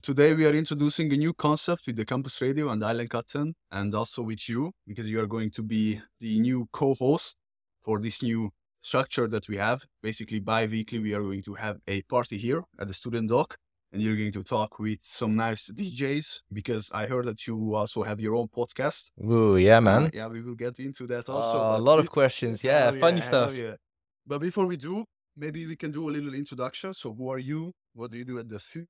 Today we are introducing a new concept with the Campus Radio and Island Cotton, and also with you, because you are going to be the new co-host for this new structure that we have. Basically, bi-weekly, we are going to have a party here at the Student Dock, and you're going to talk with some nice DJs, because I heard that you also have your own podcast. Ooh, yeah, man. Yeah, we will get into that also. A But lot of questions. Yeah, hell funny yeah, hell stuff. yeah. But before we do, maybe we can do a little introduction. So who are you? What do you do at the FU?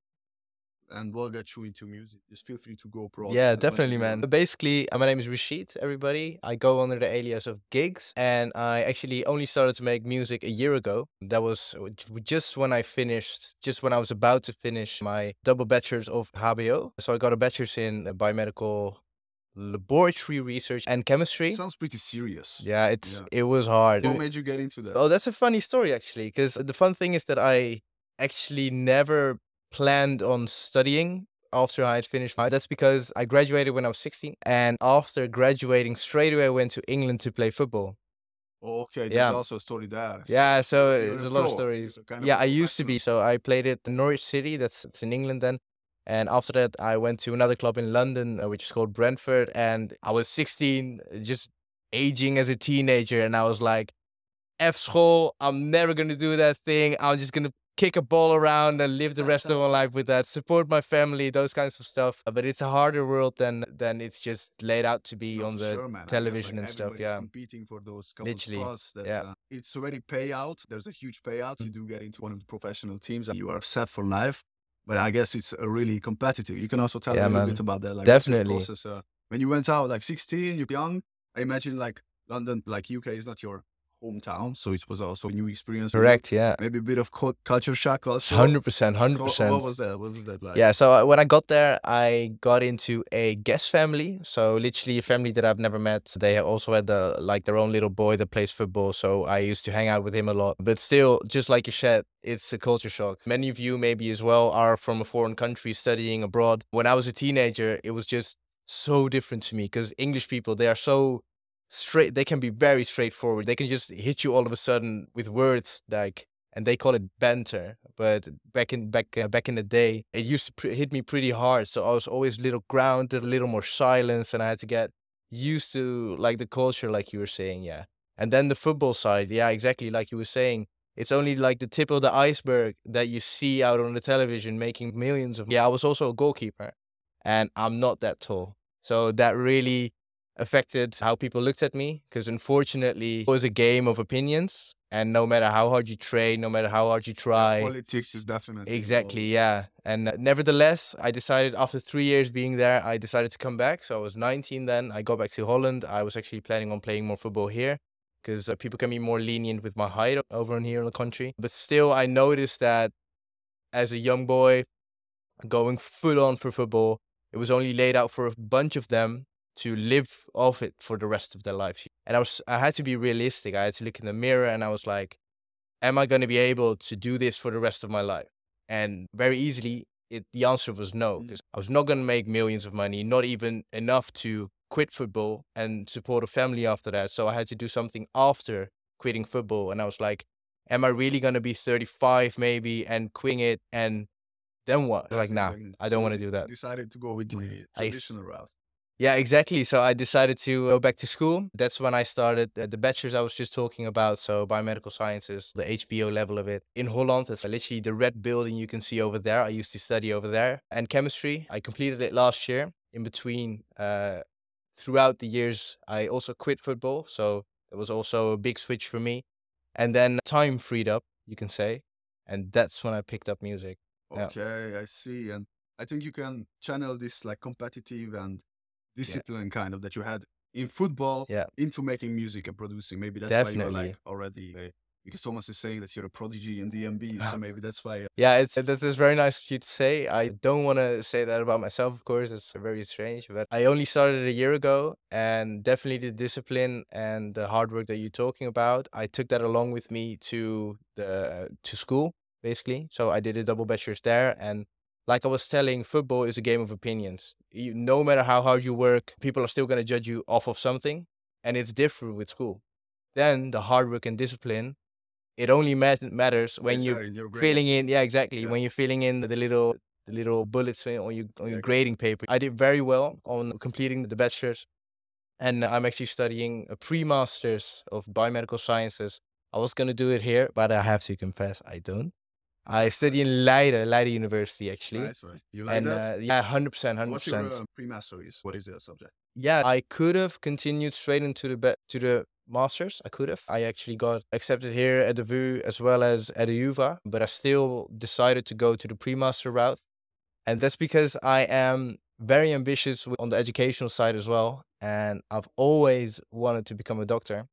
And what got you into music? Just feel free to go broad. Yeah, as much as definitely, you man. want. Basically, my name is Rashid, everybody. I go under the alias of Gigs, and I actually only started to make music a year ago. That was just when I finished, just when I was about to finish my double bachelor's of HBO. So I got a bachelor's in biomedical laboratory research and chemistry. Sounds pretty serious. Yeah, Yeah. it was hard. What made you get into that? Oh, that's a funny story actually, because the fun thing is that I actually never planned on studying after I had finished my. That's because I graduated when I was 16, and after graduating, straight away I went to England to play football. Oh, okay, there's Yeah. also a story there. Yeah, so you're there's a a lot of pro. stories. You're kind of Yeah, a I used to be. professional. So I played at Norwich City, it's in England then. And after that, I went to another club in London, which is called Brentford. And I was 16, just aging as a teenager. And I was like, F school, I'm never gonna do that thing. I'm just gonna kick a ball around and live the rest of my life with that. Support my family, those kinds of stuff. But it's a harder world than it's just laid out to be No, on for the sure, man. I guess, television like, and stuff. everybody's Yeah, competing for those couple literally. spots. That Yeah. it's already payout. There's a huge payout. You do get into one of the professional teams, and you are set for life. But I guess it's really competitive. You can also tell Yeah, a little man. bit about that. Like, what's your Definitely. process? When you went out, like 16, you're young. I imagine like London, like UK is not your hometown, so it was also a new experience for you. Correct. Yeah. Maybe a bit of culture shock also. 100%. So what was that? What was that like? Yeah, so when I got there, I got into a guest family. So literally a family that I've never met. They also had their own little boy that plays football. So I used to hang out with him a lot. But still, just like you said, it's a culture shock. Many of you maybe as well are from a foreign country studying abroad. When I was a teenager, it was just so different to me because English people, they are so straight. They can be very straightforward. They can just hit you all of a sudden with words like, and they call it banter. But back in the day, it used to hit me pretty hard. So I was always a little grounded, a little more silence, and I had to get used to like the culture, like you were saying, yeah. And then the football side, yeah, exactly like you were saying. It's only like the tip of the iceberg that you see out on the television making millions of. Yeah, I was also a goalkeeper, and I'm not that tall, so that really affected how people looked at me. Because unfortunately, it was a game of opinions. And no matter how hard you train, no matter how hard you try, Politics is definitely exactly, involved. yeah. And nevertheless, I decided after 3 years being there, I decided to come back. So I was 19 then. I got back to Holland. I was actually planning on playing more football here because people can be more lenient with my height over in here in the country. But still, I noticed that as a young boy going full on for football, it was only laid out for a bunch of them to live off it for the rest of their lives. And I had to be realistic. I had to look in the mirror and I was like, am I going to be able to do this for the rest of my life? And very easily, the answer was no, because I was not going to make millions of money, not even enough to quit football and support a family after that. So I had to do something after quitting football. And I was like, am I really going to be 35 maybe and quitting it? And then what? Like, nah, Exactly. I don't So want to do that. Decided to go with the I traditional route. Yeah, exactly. So I decided to go back to school. That's when I started the bachelor's I was just talking about. So biomedical sciences, the HBO level of it in Holland. It's literally the red building you can see over there. I used to study over there. And chemistry, I completed it last year. In between, throughout the years, I also quit football. So it was also a big switch for me. And then time freed up, you can say. And that's when I picked up music. Yeah. Okay, I see. And I think you can channel this like competitive and discipline kind of that you had in football Yeah. into making music and producing. Maybe that's why you're Definitely. like already because Thomas is saying that you're a prodigy in DMB, so maybe that's why. Yeah, that is very nice of you to say. I don't want to say that about myself, of course. It's very strange, but I only started a year ago, and definitely the discipline and the hard work that you're talking about, I took that along with me to school, basically. So I did a double bachelor's there, and like I was telling, football is a game of opinions. No matter how hard you work, people are still going to judge you off of something, and it's different with school. Then the hard work and discipline, it only matters when It's you're there in your filling grades. in, yeah, exactly. Yeah. When you're filling in the little the little bullets on your Yeah, grading paper. I did very well on completing the bachelor's, and I'm actually studying a pre-master's of biomedical sciences. I was gonna do it here, but I have to confess I don't. I study in Leiden University actually, nice, right? You like and that? yeah, 100%, What's your 100%. pre-master is? What is the subject? Yeah, I could have continued straight into to the masters. I could have. I actually got accepted here at the VU as well as at the UVA, but I still decided to go to the pre-master route. And that's because I am very ambitious on the educational side as well. And I've always wanted to become a doctor.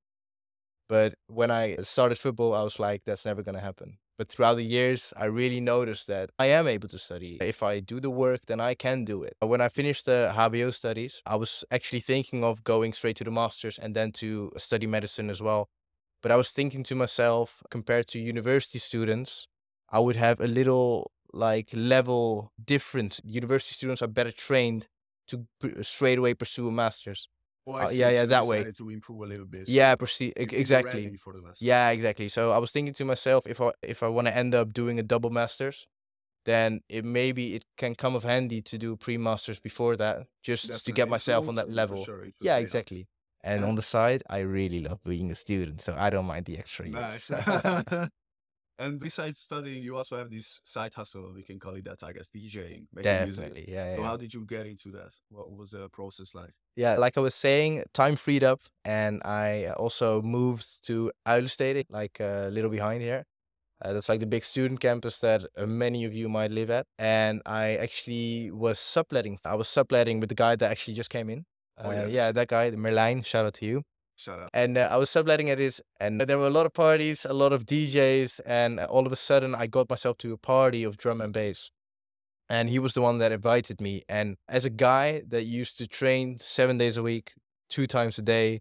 But when I started football, I was like, that's never going to happen. But throughout the years, I really noticed that I am able to study. If I do the work, then I can do it. When I finished the HBO studies, I was actually thinking of going straight to the master's and then to study medicine as well. But I was thinking to myself, compared to university students, I would have a little like level difference. University students are better trained to straight away pursue a master's. Oh, I see. Yeah, yeah, So you that way. decided to improve a little bit. Yeah, So you feel exactly. ready for the master. Yeah, exactly. So I was thinking to myself, if I want to end up doing a double masters, then it can come of handy to do pre-masters before that, just to Definitely. get It myself will on that for level. sure. It will Yeah, pay off. exactly. And Yeah. on the side, I really love being a student, so I don't mind the extra years. Nice. And besides studying, you also have this side hustle. We can call it that, I guess, DJing, making music. Definitely. Yeah, So yeah. how did you get into that? What was the process like? Yeah, like I was saying, time freed up, and I also moved to Uilenstede, like a little behind here. That's like the big student campus that many of you might live at. And I actually was subletting. I was subletting with the guy that actually just came in. Oh, yes. Yeah, that guy, Merlijn, shout out to you. Shut up. And I was subletting at his, and there were a lot of parties, a lot of DJs, and all of a sudden I got myself to a party of drum and bass. And he was the one that invited me. And as a guy that used to train 7 days a week, 2 times a day,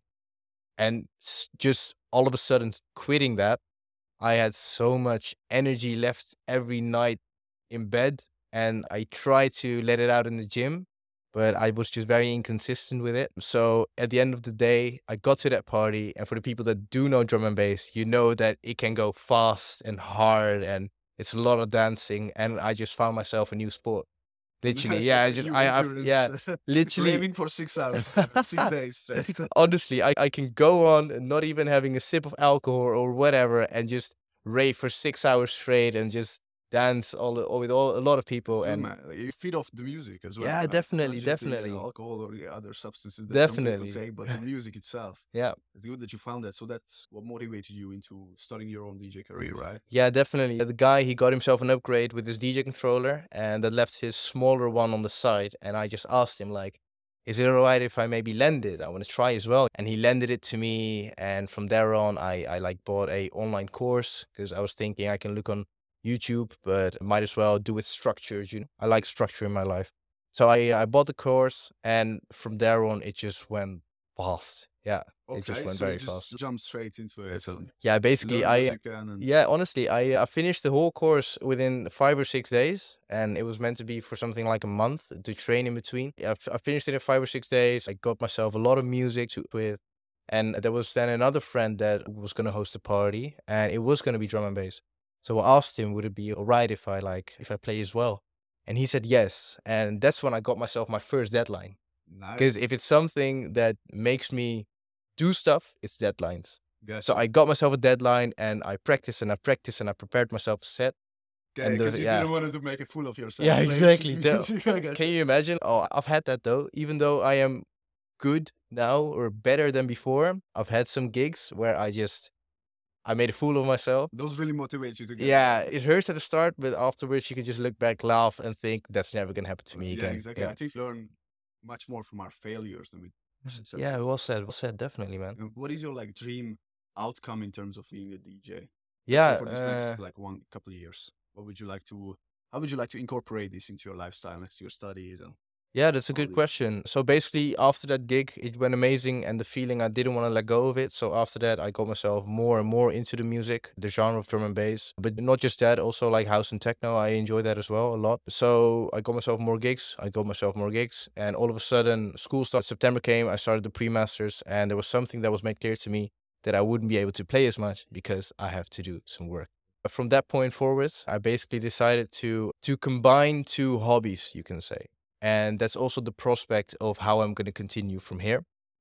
and just all of a sudden quitting that, I had so much energy left every night in bed, and I tried to let it out in the gym, but I was just very inconsistent with it. So at the end of the day, I got to that party, and for the people that do know drum and bass, you know that it can go fast and hard, and it's a lot of dancing, and I just found myself a new sport. Literally, Nice, yeah, okay, new yeah, endurance. literally. Raving for 6 hours, 6 days straight. Honestly, I can go on not even having a sip of alcohol or whatever and just rave for 6 hours straight and just dance with a lot of It's people. good, And man. Like, you feed off the music as well, yeah, right? definitely, Not just the definitely, alcohol or the other substances that some people definitely. take, but the music itself. Yeah. It's good that you found that. So that's what motivated you into starting your own DJ career, right? Yeah, definitely. The guy, he got himself an upgrade with his DJ controller and that left his smaller one on the side. And I just asked him like, is it all right if I maybe lend it? I want to try as well. And he lended it to me. And from there on, I like bought a online course because I was thinking I can look on YouTube, but might as well do it structured. You know, I like structure in my life. So I bought the course, and from there on, it just went fast. Yeah, it just Okay, went so you very just fast. jumped straight into it. So Yeah, basically, learn as you can. And yeah, honestly, I finished the whole course within 5 or 6 days, and it was meant to be for something like a month to train in between. I finished it in 5 or 6 days. I got myself a lot of music to with, and there was then another friend that was going to host a party, and it was going to be drum and bass. So I asked him, would it be all right if I play as well? And he said yes, and that's when I got myself my first deadline. nice. Because if it's something that makes me do stuff, it's deadlines. So Gotcha. I got myself a deadline and I practiced and I practiced and I prepared myself a set. Okay, And because you yeah. didn't want to make a fool of yourself. Yeah, playing exactly. music. I gotcha. Can you imagine? Oh, I've had that though. Even though I am good now or better than before, I've had some gigs where I made a fool of myself. Those really motivate you to get Yeah, better. it hurts at the start, but afterwards you can just look back, laugh, and think that's never gonna happen to me Yeah, again. exactly. Yeah. I think we learn much more from our failures than we success. Yeah, well said, definitely, man. And what is your like dream outcome in terms of being a DJ? Let's say Yeah, for this next like one couple of years, what would you like to? How would you like to incorporate this into your lifestyle, next to your studies? And yeah, that's a all good this? question. So basically, after that gig, it went amazing, and the feeling I didn't want to let go of it. So after that, I got myself more and more into the music, the genre of drum and bass. But not just that, also like house and techno. I enjoy that as well a lot. So I got myself more gigs. And all of a sudden, school started. September came. I started the pre-masters, and there was something that was made clear to me that I wouldn't be able to play as much because I have to do some work. from that point forwards, I basically decided to combine two hobbies, you can say. And that's also the prospect of how I'm going to continue from here.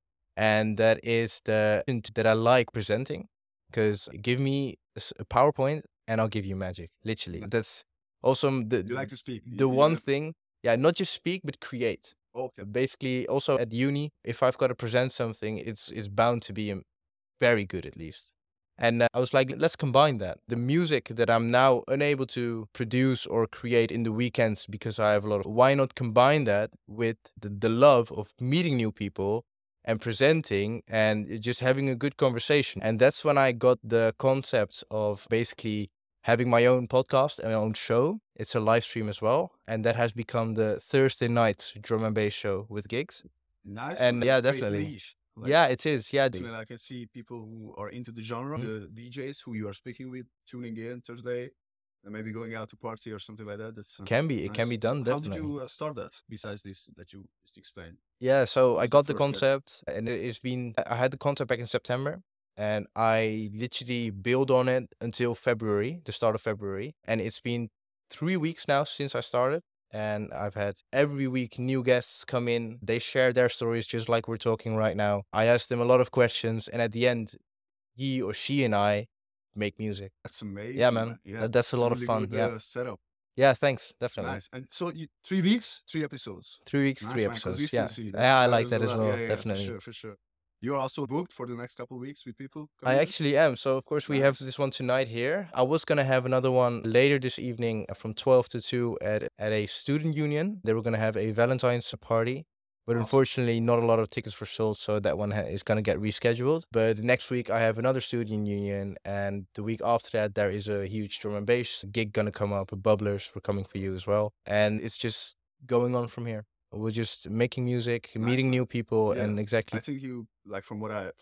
And that is that I like presenting, because give me a PowerPoint and I'll give you magic, literally. That's also You like to speak. the one thing. Yeah, not just speak, but create. Okay. Basically, also at uni, if I've got to present something, it's bound to be very good at least. And I was like, let's combine that. The music that I'm now unable to produce or create in the weekends because I have a lot of, why not combine that with the love of meeting new people and presenting and just having a good conversation. And that's when I got the concept of basically having my own podcast and my own show. It's a live stream as well. And that has become the Thursday night drum and bass show with gigs. Nice. And like yeah, a great definitely. niche. Like, Yeah, it is. Yeah. I can see people who are into the genre, Mhm. the DJs who you are speaking with, tuning in Thursday, and maybe going out to party or something like that. That's It can be nice. done, So how did definitely. you start that? Besides this that you just explained. Yeah, so What I was the got the first step? concept, and it's been, I had the concept back in September, and I literally built on it until February, the start of February. And it's been 3 weeks now since I started. And I've had every week new guests come in. They share their stories just like we're talking right now. I ask them a lot of questions, and at the end, he or she and I make music. That's amazing. Yeah, man. Yeah, That's a it's lot of really fun. good Yeah. setup. Yeah, thanks. Definitely. Nice. And so 3 weeks, 3 episodes. 3 weeks, Nice, 3 man. episodes. Yeah. Consistency. Yeah, I like is that a as lot. well. Yeah, yeah, Definitely. for sure. You are also booked for the next couple of weeks with people I coming in? actually am. So, of course, we have Nice. this one tonight here. I was going to have another one later this evening from 12 to 2 at a student union. They were going to have a Valentine's party. But Awesome. unfortunately, not a lot of tickets were sold. So that one is going to get rescheduled. But next week, I have another student union. And the week after that, there is a huge drum and bass gig going to come up. Bubblers, we're coming for you as well. And it's just going on from here. We're just making music, Nice, meeting man. new people, Yeah. and exactly. I think you like from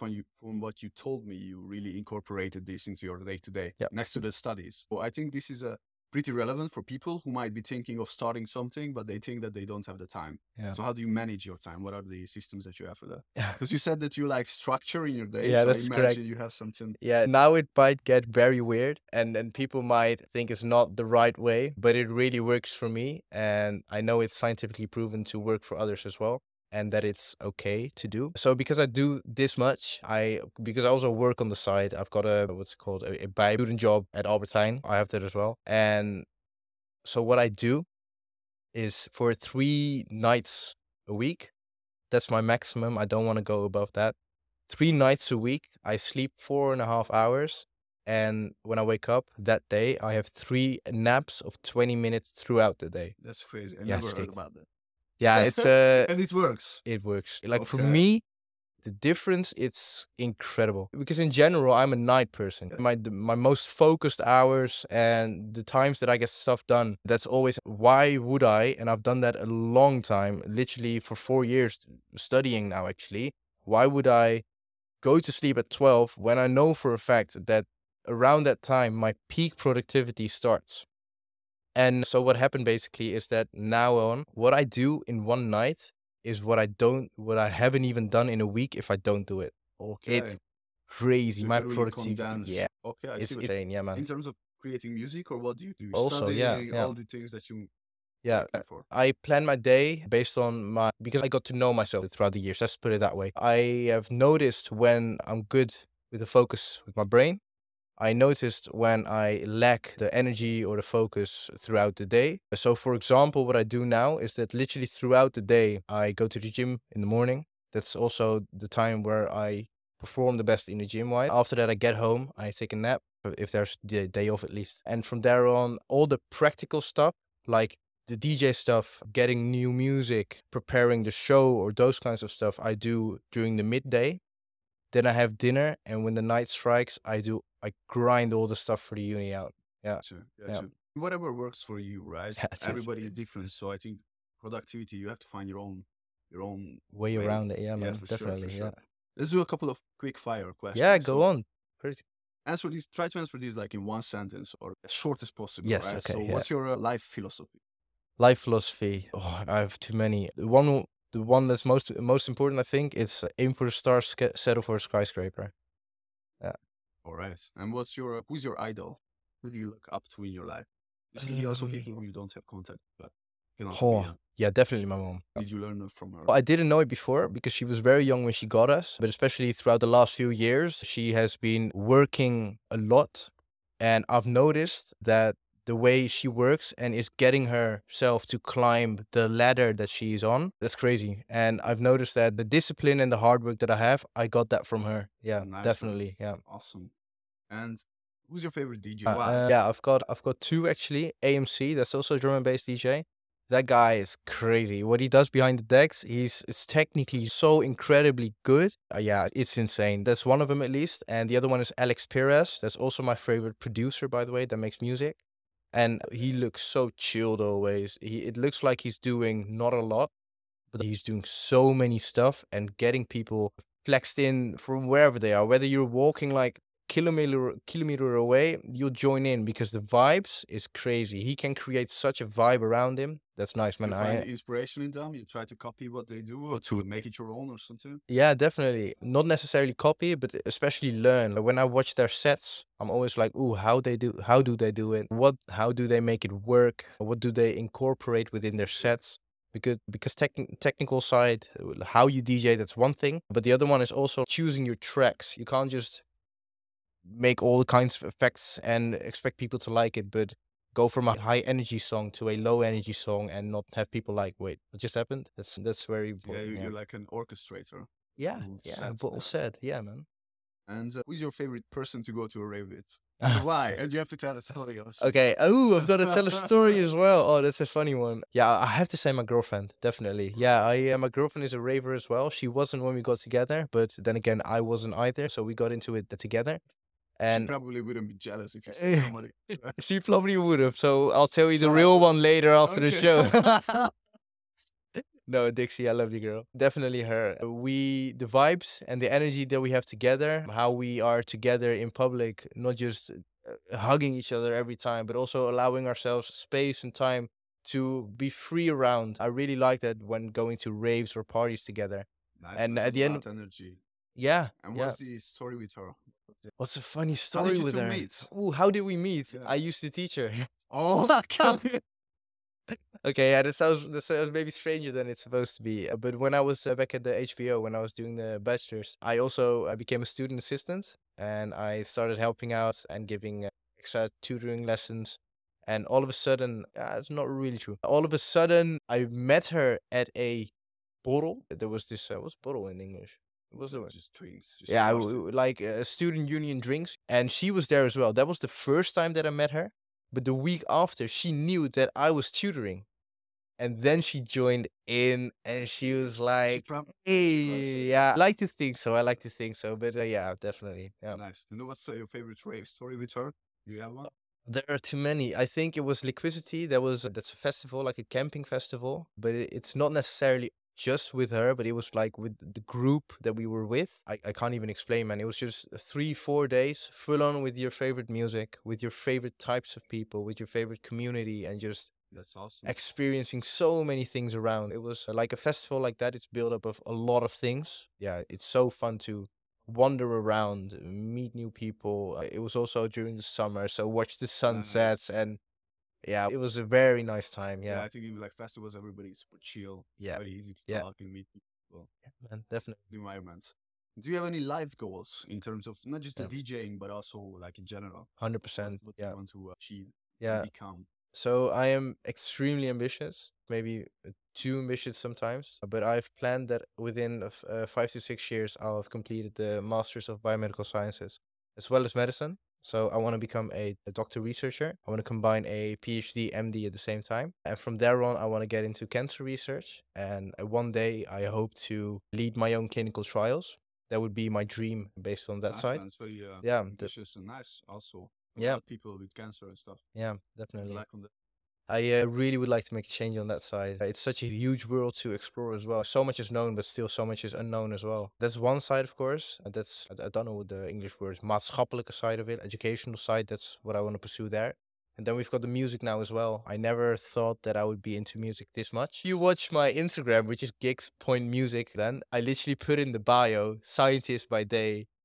what you told me, you really incorporated this into your day to day Yep. next to the studies. So I think this is pretty relevant for people who might be thinking of starting something, but they think that they don't have the time. Yeah. So how do you manage your time? What are the systems that you have for that? Because you said that you like structure in your day. Yeah, so that's I correct. imagine you have something. Yeah, now it might get very weird, and people might think it's not the right way, but it really works for me. And I know it's scientifically proven to work for others as well, and that it's okay to do. So because I do this much, because I also work on the side, I've got a by student job at Albert Heijn. I have that as well. And so what I do is for 3 nights a week, that's my maximum. I don't want to go above that. 3 nights a week, I sleep 4.5 hours. And when I wake up that day, I have 3 naps of 20 minutes throughout the day. That's crazy. I Yeah, never it's heard big. about that. Yeah, it's And it works. it works. Like for Okay. me, the difference, it's incredible. Because in general, I'm a night person. My most focused hours and the times that I get stuff done, that's always, why would I? And I've done that a long time, literally for 4 years studying now, actually. Why would I go to sleep at 12 when I know for a fact that around that time my peak productivity starts? And so what happened basically is that now on, what I do in one night is what I haven't even done in a week if I don't do it. Okay. It's crazy. So you My can really productivity, condense. yeah, Okay, I it's see what insane. Yeah, in man. terms of creating music, or what do you do? Also, yeah, Studying, yeah. all the things that you Yeah, looking for. I plan my day based on because I got to know myself throughout the years. Let's put it that way. I have noticed when I'm good with the focus with my brain. I noticed when I lack the energy or the focus throughout the day. So, for example, what I do now is that literally throughout the day, I go to the gym in the morning. That's also the time where I perform the best in the gym. Wise. After that, I get home, I take a nap, if there's the day off at least. And from there on, all the practical stuff, like the DJ stuff, getting new music, preparing the show, or those kinds of stuff, I do during the midday. Then I have dinner, and when the night strikes, I grind all the stuff for the uni out. Yeah. Sure. Yeah. Sure. Whatever works for you, right? Yeah, it is. Everybody is different. So I think productivity, you have to find your own Way way. around it. Yeah, man. for sure, Definitely. for sure. Yeah. Let's do a couple of quick fire questions. Yeah, go So on. answer these. Try to answer these like in one sentence or as short as possible. Yes, Right. okay, So yeah. what's your life philosophy? Life philosophy. Oh, I have too many. The one that's most important, I think, is aim for the stars, settle for a skyscraper. All right. And who's your idol? who do you look up to in your life? You see also Um, people who you don't have contact, but can also be. oh, yeah, definitely my mom. Did you learn from her? I didn't know it before because she was very young when she got us, but especially throughout the last few years, she has been working a lot. And I've noticed that the way she works and is getting herself to climb the ladder that she's on, that's crazy. And I've noticed that the discipline and the hard work that I have, I got that from her. Yeah, Nice, man. definitely. Yeah. Awesome. And who's your favorite DJ? Why? Yeah, I've got two actually. AMC, that's also a drum and bass DJ. That guy is crazy. What he does behind the decks, it's technically so incredibly good. Yeah, it's insane. That's one of them at least. And the other one is Alex Perez. That's also my favorite producer, by the way, that makes music. And he looks so chilled always. It looks like he's doing not a lot, but he's doing so many stuff and getting people flexed in from wherever they are. Whether you're walking like kilometer away, you'll join in because the vibes is crazy. He can create such a vibe around him. That's nice, You man. find inspiration in them? You try to copy what they do or to make it your own or something? Yeah, definitely. Not necessarily copy, but especially learn. Like when I watch their sets, I'm always like, "Ooh, how do they do it? How do they make it work? What do they incorporate within their sets?" Because technical side, how you DJ, that's one thing, but the other one is also choosing your tracks. You can't just make all kinds of effects and expect people to like it, but go from a high energy song to a low energy song and not have people like, wait, what just happened? That's very Yeah, important. you're like an orchestrator. Yeah, Set. yeah, well said. Yeah, man. And who's your favorite person to go to a rave with? And why? And you have to tell us something else. Okay. Oh, I've got to tell a story as well. Oh, that's a funny one. Yeah, I have to say my girlfriend, definitely. Yeah, my girlfriend is a raver as well. She wasn't when we got together, but then again, I wasn't either. So we got into it together. She And probably wouldn't be jealous if you said somebody. she probably would have. So I'll tell you the Shut real up. one later after the Okay. show. No, Dixie, I love you, girl. Definitely her. The vibes and the energy that we have together, how we are together in public, not just hugging each other every time, but also allowing ourselves space and time to be free around. I really like that when going to raves or parties together. Nice. And That's at the end, that energy. yeah, And yeah. what's the story with her? What's a funny How story did you with two her? meet? Ooh, how did we meet? Yeah. I used to teach her. Oh, Okay, yeah, that sounds maybe stranger than it's supposed to be. But when I was back at the HBO, when I was doing the bachelor's, I also became a student assistant, and I started helping out and giving extra tutoring lessons. And all of a sudden, it's not really true. All of a sudden, I met her at a borrel. There was this what's borrel in English? What's the word? just drinks. Just Yeah, party. like student union drinks, and she was there as well. That was the first time that I met her. But the week after, she knew that I was tutoring. And then she joined in and she was like, hey, yeah, I like to think so. I like to think so. But yeah, definitely. Yeah. Nice. You know what's your favorite rave story with her? Do you have one? There are too many. I think it was Liquidity. That's a festival, like a camping festival, but it's not necessarily just with her, but it was like with the group that we were with. I can't even explain, man. It was just 3-4 days full on with your favorite music, with your favorite types of people, with your favorite community, and just That's awesome. experiencing so many things around. It was like a festival like that. It's built up of a lot of things. Yeah, it's so fun to wander around, meet new people. It was also during the summer, so watch the sunsets, Nice. and yeah, it was a very nice time. Yeah, Yeah, I think in like festivals, everybody's super chill. Yeah. Very easy to Yeah. talk and meet people. man, definitely. The environment. Do you have any life goals in terms of not just the Yeah. DJing, but also like in general? 100%. What Yeah, you want to achieve yeah. and become? So I am extremely ambitious, maybe too ambitious sometimes, but I've planned that within 5 to 6 years, I'll have completed the Masters of Biomedical Sciences as well as medicine. So I want to become a doctor researcher. I want to combine a PhD, MD at the same time. And from there on, I want to get into cancer research. And one day, I hope to lead my own clinical trials. That would be my dream based on that Nice, side. man. It's very Yeah, ambitious and nice also. A Yeah. lot of people with cancer and stuff. yeah, Good definitely. luck on that. I really would like to make a change on that side. It's such a huge world to explore as well. So much is known, but still so much is unknown as well. That's one side, of course. That's I don't know what the English word is. Maatschappelijke side of it, educational side. That's what I want to pursue there. And then we've got the music now as well. I never thought that I would be into music this much. You watch my Instagram, which is gigs.music. Then I literally put in the bio, scientist by day,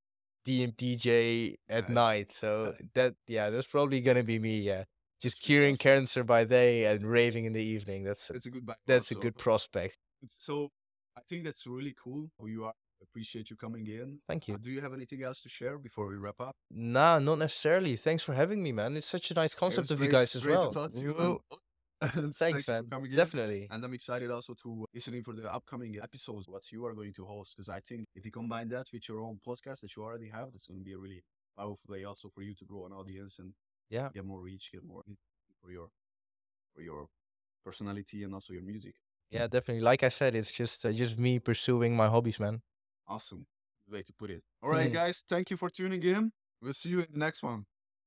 EDM DJ at Yeah, night. So that's probably gonna be me. Yeah, just that's really curing awesome. cancer by day and raving in the evening. It's a good background. That's a So good prospect. so I think that's really cool who you are. Appreciate you coming in. Thank you. Do you have anything else to share before we wrap up? Nah, not necessarily. Thanks for having me, man. It's such a nice It concept was of you great, guys as great to well. talk to you, Woo. and Thanks, thank you for man. coming in. Definitely. And I'm excited also to listening for the upcoming episodes, what you are going to host, because I think if you combine that with your own podcast that you already have, that's going to be a really powerful way also for you to grow an audience and Yeah. get more reach, get more for your personality and also your music. Yeah, definitely. Like I said, it's just me pursuing my hobbies, man. Awesome. Good way to put it. All right, guys. Thank you for tuning in. We'll see you in the next one.